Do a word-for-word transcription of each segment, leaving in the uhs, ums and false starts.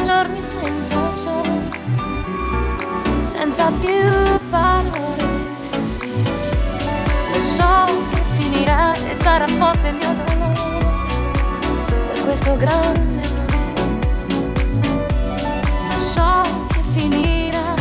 giorni senza sole, senza più parole. Lo so che finirà e sarà forte il mio dolore per questo grande amore. Lo so che finirà,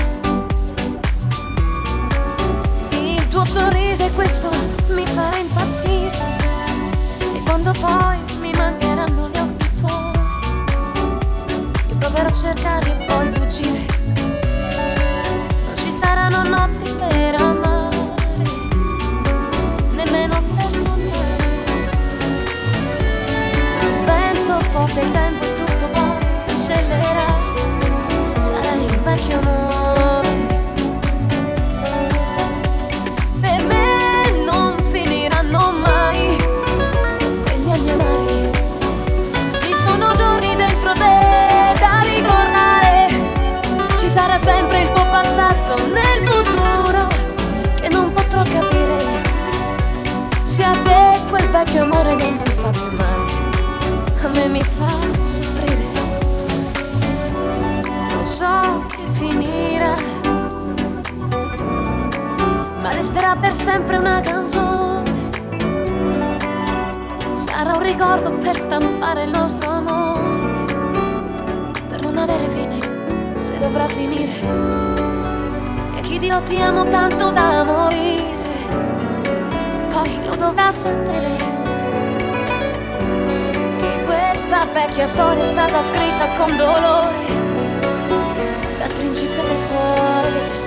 il tuo sorriso e questo mi farà impazzire, e quando poi mi mancheranno gli occhi tuoi, io proverò a cercarli e poi fuggire. Non ci saranno notti per amare, nemmeno per sognare. Il vento forte, il tempo e tutto poi cancellerà, sarai un vecchio amore. Per me non finiranno mai quegli anni amari. Ci sono giorni dentro te da ricordare, ci sarà sempre il tuo passato nel futuro che non potrò capire, se a te quel vecchio amore non ti fa più male, a me mi fa soffrire. Lo so che finirà, ma resterà per sempre una canzone, sarà un ricordo per stampare il nostro amore, per non avere fine se dovrà finire. E chi dirò ti amo tanto da morire, poi lo dovrà sapere che questa vecchia storia è stata scritta con dolore dal principe del cuore.